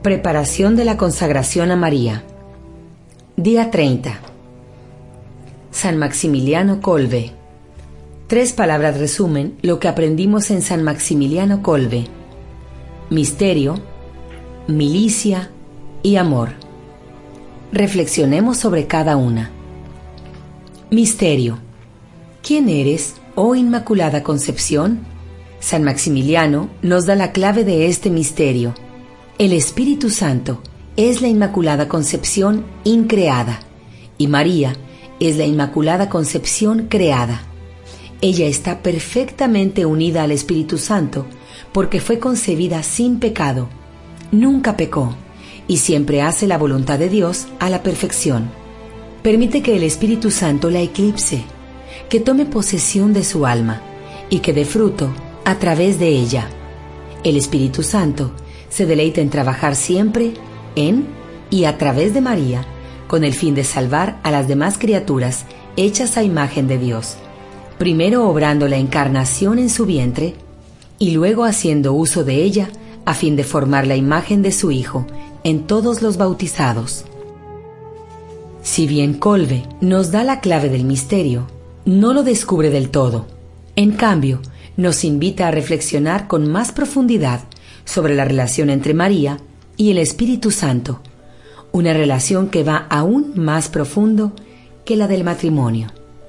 Preparación de la consagración a María. Día 30. San Maximiliano Kolbe. 3 palabras resumen lo que aprendimos en San Maximiliano Kolbe: misterio, milicia y amor. Reflexionemos sobre cada una. Misterio. ¿Quién eres, oh Inmaculada Concepción? San Maximiliano nos da la clave de este misterio. El Espíritu Santo es la Inmaculada Concepción increada y María es la Inmaculada Concepción creada. Ella está perfectamente unida al Espíritu Santo porque fue concebida sin pecado, nunca pecó y siempre hace la voluntad de Dios a la perfección. Permite que el Espíritu Santo la eclipse, que tome posesión de su alma y que dé fruto a través de ella. El Espíritu Santo se deleita en trabajar siempre en y a través de María, con el fin de salvar a las demás criaturas hechas a imagen de Dios, primero obrando la encarnación en su vientre y luego haciendo uso de ella a fin de formar la imagen de su Hijo en todos los bautizados. Si bien Kolbe nos da la clave del misterio, no lo descubre del todo. En cambio, nos invita a reflexionar con más profundidad sobre la relación entre María y el Espíritu Santo, una relación que va aún más profundo que la del matrimonio.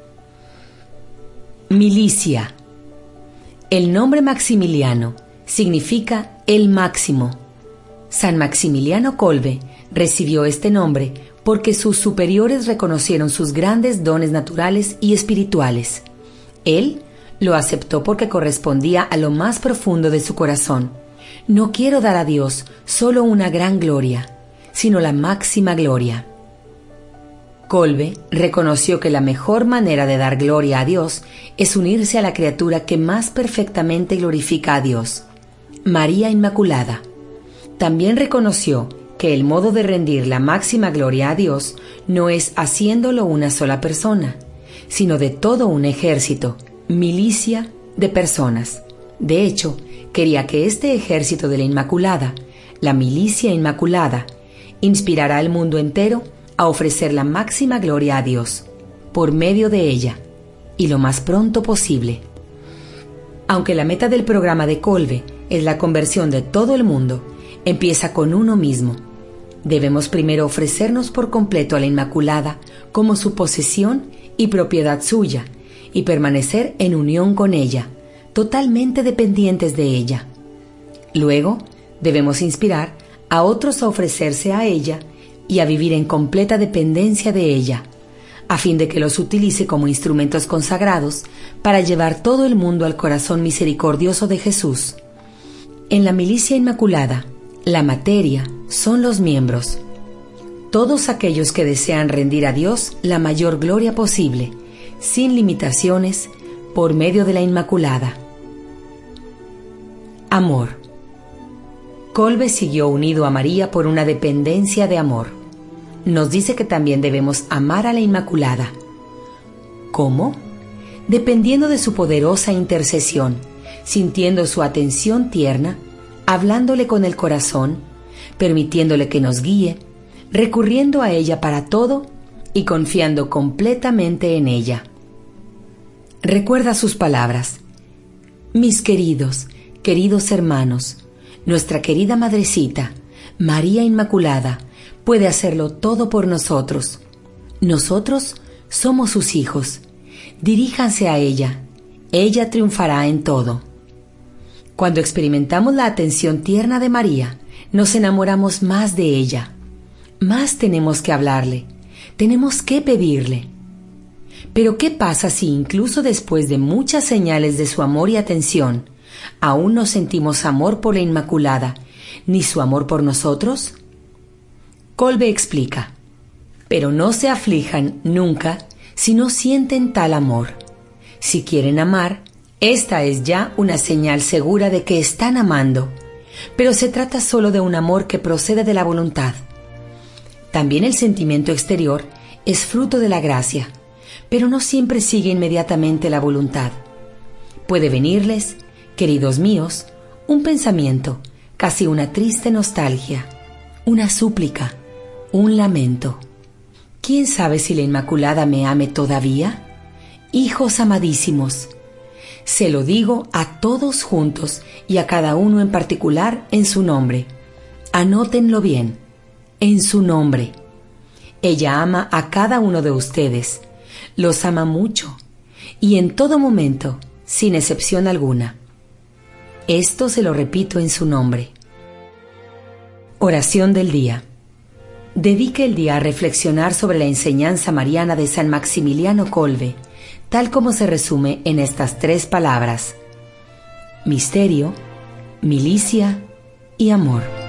Milicia. El nombre Maximiliano significa el máximo. San Maximiliano Kolbe recibió este nombre porque sus superiores reconocieron sus grandes dones naturales y espirituales. Él lo aceptó porque correspondía a lo más profundo de su corazón. No quiero dar a Dios solo una gran gloria, sino la máxima gloria. Kolbe reconoció que la mejor manera de dar gloria a Dios es unirse a la criatura que más perfectamente glorifica a Dios, María Inmaculada. También reconoció que el modo de rendir la máxima gloria a Dios no es haciéndolo una sola persona, sino de todo un ejército, milicia de personas. De hecho, quería que este ejército de la Inmaculada, la milicia inmaculada, inspirara al mundo entero a ofrecer la máxima gloria a Dios, por medio de ella, y lo más pronto posible. Aunque la meta del programa de Kolbe es la conversión de todo el mundo, empieza con uno mismo. Debemos primero ofrecernos por completo a la Inmaculada como su posesión y propiedad suya, y permanecer en unión con ella, totalmente dependientes de ella. Luego, debemos inspirar a otros a ofrecerse a ella y a vivir en completa dependencia de ella, a fin de que los utilice como instrumentos consagrados para llevar todo el mundo al corazón misericordioso de Jesús. En la milicia inmaculada, la materia son los miembros. Todos aquellos que desean rendir a Dios la mayor gloria posible, sin limitaciones, por medio de la Inmaculada. Amor. Kolbe siguió unido a María por una dependencia de amor. Nos dice que también debemos amar a la Inmaculada. ¿Cómo? Dependiendo de su poderosa intercesión, sintiendo su atención tierna, hablándole con el corazón, permitiéndole que nos guíe, recurriendo a ella para todo y confiando completamente en ella. Recuerda sus palabras: mis queridos hermanos, nuestra querida Madrecita, María Inmaculada, puede hacerlo todo por nosotros. Nosotros somos sus hijos. Diríjanse a ella. Ella triunfará en todo. Cuando experimentamos la atención tierna de María, nos enamoramos más de ella. Más tenemos que hablarle. Tenemos que pedirle. Pero ¿qué pasa si incluso después de muchas señales de su amor y atención, aún no sentimos amor por la Inmaculada, ni su amor por nosotros? Kolbe explica: pero no se aflijan nunca si no sienten tal amor. Si quieren amar, esta es ya una señal segura de que están amando, pero se trata solo de un amor que procede de la voluntad. También el sentimiento exterior es fruto de la gracia, pero no siempre sigue inmediatamente la voluntad. Puede venirles, queridos míos, un pensamiento, casi una triste nostalgia. una súplica, un lamento. ¿Quién sabe si la Inmaculada me ame todavía? Hijos amadísimos, se lo digo a todos juntos y a cada uno en particular en su nombre. Anótenlo bien, en su nombre. Ella ama a cada uno de ustedes, los ama mucho y en todo momento, sin excepción alguna. Esto se lo repito en su nombre. Oración del día. Dedique el día a reflexionar sobre la enseñanza mariana de San Maximiliano Kolbe, tal como se resume en estas 3 palabras: misterio, milicia y amor.